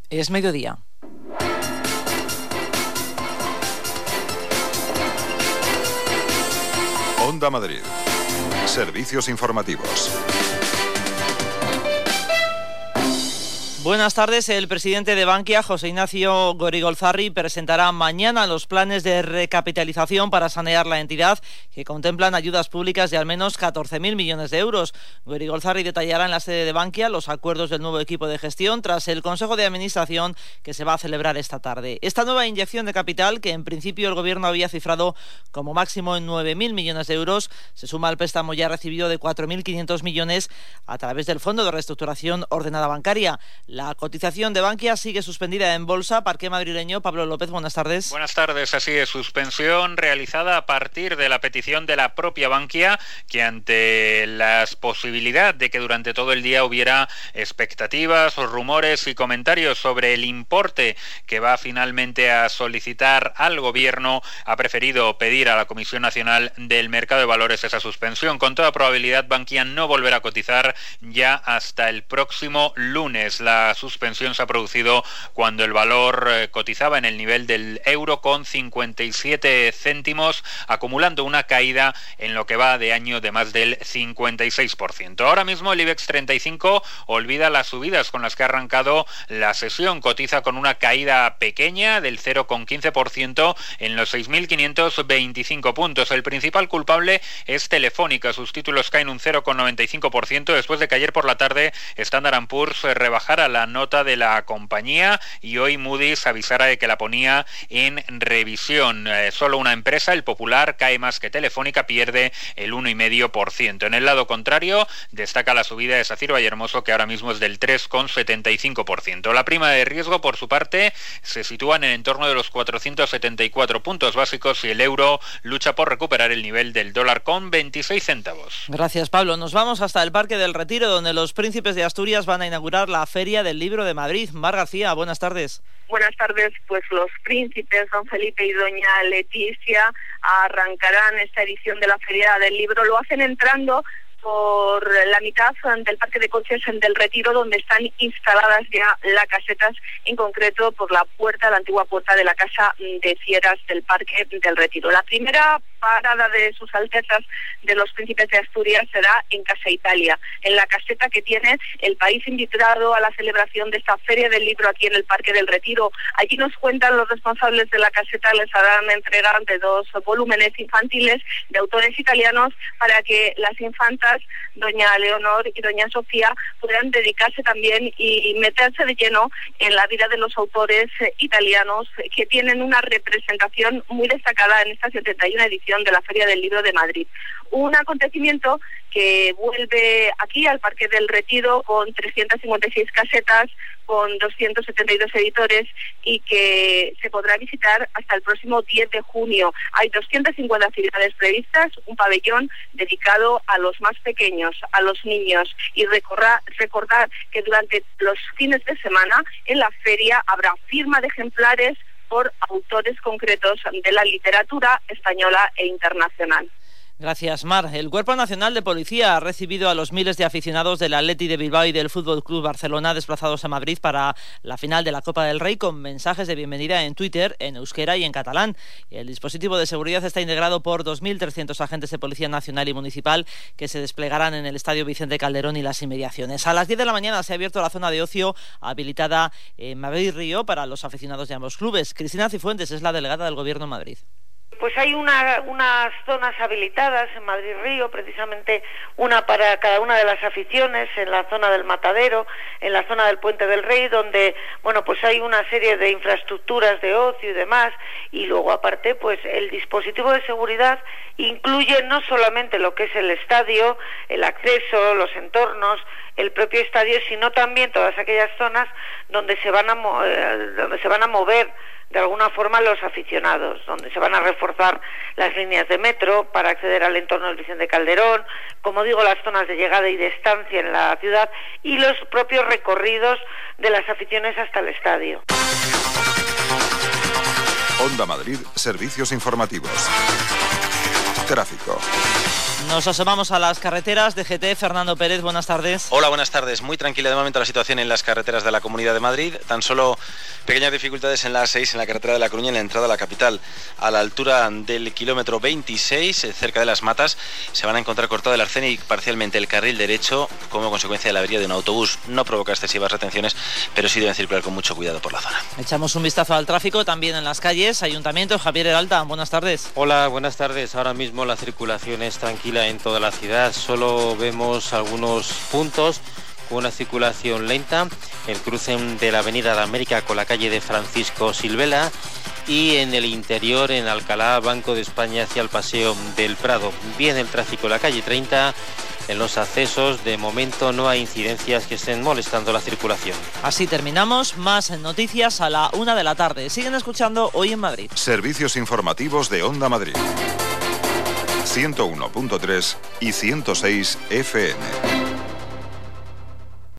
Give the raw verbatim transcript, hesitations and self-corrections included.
Es mediodía. Onda Madrid. Servicios informativos. Buenas tardes. El presidente de Bankia, José Ignacio Gorigolzarri, presentará mañana los planes de recapitalización para sanear la entidad, que contemplan ayudas públicas de al menos catorce mil millones de euros. Gorigolzarri detallará en la sede de Bankia los acuerdos del nuevo equipo de gestión tras el Consejo de Administración que se va a celebrar esta tarde. Esta nueva inyección de capital, que en principio el Gobierno había cifrado como máximo en nueve mil millones de euros, se suma al préstamo ya recibido de cuatro mil quinientos millones a través del Fondo de Reestructuración Ordenada Bancaria. La cotización de Bankia sigue suspendida en bolsa. Parque madrileño, Pablo López, buenas tardes. Buenas tardes, así es, suspensión realizada a partir de la petición de la propia Bankia, que ante la posibilidad de que durante todo el día hubiera expectativas, rumores y comentarios sobre el importe que va finalmente a solicitar al Gobierno, ha preferido pedir a la Comisión Nacional del Mercado de Valores esa suspensión. Con toda probabilidad, Bankia no volverá a cotizar ya hasta el próximo lunes. La La suspensión se ha producido cuando el valor eh, cotizaba en el nivel del euro con cincuenta y siete céntimos, acumulando una caída en lo que va de año de más del cincuenta y seis por ciento. Ahora mismo el IBEX treinta y cinco olvida las subidas con las que ha arrancado la sesión. Cotiza con una caída pequeña del cero coma quince por ciento en los seis mil quinientos veinticinco puntos. El principal culpable es Telefónica. Sus títulos caen un cero coma noventa y cinco por ciento después de que ayer por la tarde Standard and Poor's rebajara la nota de la compañía y hoy Moody's avisara de que la ponía en revisión. Eh, solo una empresa, el Popular, cae más que Telefónica, pierde el uno coma cinco por ciento. En el lado contrario, destaca la subida de SACIR Vallehermoso, que ahora mismo es del tres coma setenta y cinco por ciento. La prima de riesgo, por su parte, se sitúa en el entorno de los cuatrocientos setenta y cuatro puntos básicos y el euro lucha por recuperar el nivel del dólar con veintiséis céntimos. Gracias, Pablo. Nos vamos hasta el Parque del Retiro, donde los príncipes de Asturias van a inaugurar la Feria del Libro de Madrid. Mar García, buenas tardes. Buenas tardes. Pues los príncipes, don Felipe y doña Leticia, arrancarán esta edición de la Feria del Libro. Lo hacen entrando por la mitad del Parque de Coches del Retiro, donde están instaladas ya las casetas, en concreto por la puerta, la antigua puerta de la Casa de Fieras del Parque del Retiro. La primera parada de sus altezas de los príncipes de Asturias será en Casa Italia, en la caseta que tiene el país invitado a la celebración de esta Feria del Libro aquí en el Parque del Retiro. Allí nos cuentan los responsables de la caseta, les harán entrega de dos volúmenes infantiles de autores italianos para que las infantas, doña Leonor y doña Sofía, puedan dedicarse también y meterse de lleno en la vida de los autores italianos, que tienen una representación muy destacada en esta setenta y una edición de la Feria del Libro de Madrid. Un acontecimiento que vuelve aquí al Parque del Retiro con trescientas cincuenta y seis casetas, con doscientos setenta y dos editores y que se podrá visitar hasta el próximo diez de junio. Hay doscientas cincuenta actividades previstas, un pabellón dedicado a los más pequeños, a los niños, y recordar, recordar que durante los fines de semana en la feria habrá firma de ejemplares por autores concretos de la literatura española e internacional. Gracias, Mar. El Cuerpo Nacional de Policía ha recibido a los miles de aficionados del Athletic de Bilbao y del F C Barcelona desplazados a Madrid para la final de la Copa del Rey, con mensajes de bienvenida en Twitter, en euskera y en catalán. El dispositivo de seguridad está integrado por dos mil trescientos agentes de Policía Nacional y Municipal que se desplegarán en el Estadio Vicente Calderón y las inmediaciones. A las diez de la mañana se ha abierto la zona de ocio habilitada en Madrid Río para los aficionados de ambos clubes. Cristina Cifuentes es la delegada del Gobierno en Madrid. Pues hay una, unas zonas habilitadas en Madrid Río, precisamente una para cada una de las aficiones, en la zona del Matadero, en la zona del Puente del Rey, donde, bueno, pues hay una serie de infraestructuras de ocio y demás, y luego aparte, pues el dispositivo de seguridad incluye no solamente lo que es el estadio, el acceso, los entornos, el propio estadio, sino también todas aquellas zonas donde se van a mo- eh, donde se van a mover de alguna forma los aficionados, donde se van a reforzar las líneas de metro para acceder al entorno del Vicente Calderón, como digo, las zonas de llegada y de estancia en la ciudad y los propios recorridos de las aficiones hasta el estadio. Onda Madrid, servicios informativos. Tráfico. Nos asomamos a las carreteras de G T. Fernando Pérez, buenas tardes. Hola, buenas tardes. Muy tranquila de momento la situación en las carreteras de la Comunidad de Madrid. Tan solo pequeñas dificultades en la A seis, en la carretera de La Coruña, en la entrada a la capital, a la altura del kilómetro veintiséis, cerca de Las Matas. Se van a encontrar cortado el arcén y parcialmente el carril derecho como consecuencia de la avería de un autobús. No provoca excesivas retenciones, pero sí deben circular con mucho cuidado por la zona. Echamos un vistazo al tráfico también en las calles. Ayuntamiento, Javier Heralta, buenas tardes. Hola, buenas tardes. Ahora mismo la circulación es tranquila en toda la ciudad. Solo vemos algunos puntos con una circulación lenta. El cruce de la Avenida de América con la calle de Francisco Silvela y en el interior, en Alcalá, Banco de España hacia el Paseo del Prado. Bien el tráfico en la calle treinta. En los accesos, de momento, no hay incidencias que estén molestando la circulación. Así terminamos. Más noticias a la una de la tarde. Siguen escuchando Hoy en Madrid. Servicios informativos de Onda Madrid. ciento uno punto tres y ciento seis F M.